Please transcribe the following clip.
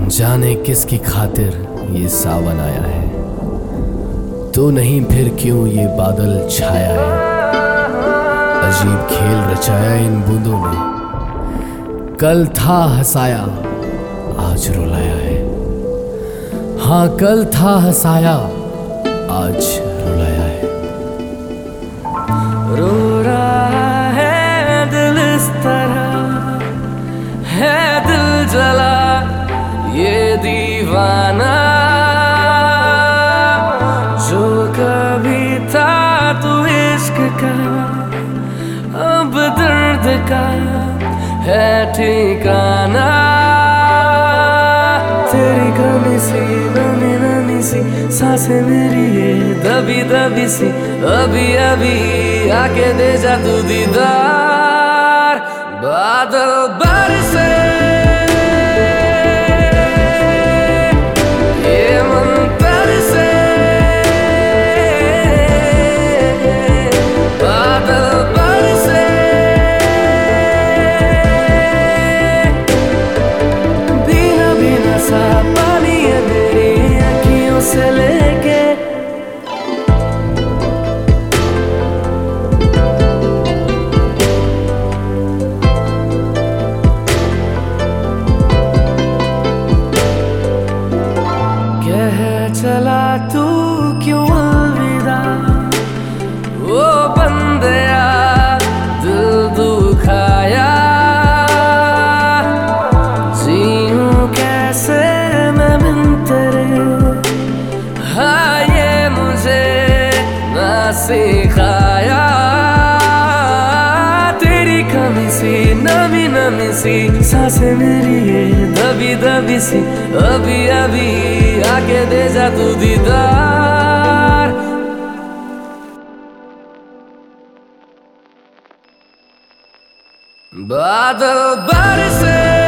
जाने किसकी खातिर ये सावन आया है, तो नहीं फिर क्यों ये बादल छाया है। अजीब खेल रचाया इन बूंदों ने, कल था हंसाया आज रुलाया है। हाँ कल था हंसाया आज रुलाया है। रो रहा है दिल इस तरह, है दिल जला ये दीवाना, जो कभी था तू इश्क का अब दर्द का है ठिकाना। तेरी कमी सी नमी नमी सी सांसें मेरी ये दबी दबी सी, अभी अभी आके दे जा तू दीदार। बादल बरसे ये मन तरसे, बादल बरसे भीना भीना सा पानी है मेरी अखियों से लेके। कह चला तू क्यों अलविदा, ओ बंदया दिल दुखाया। जीऊं कैसे मैं बिन तेरे, हाँ ये मुझे ना सिखाया। तेरी कमी सी नमी नमी सी सांसें मेरी ये दबी दबी सी, अभी अभी आके दे जा तू दीदार। बादल बरसे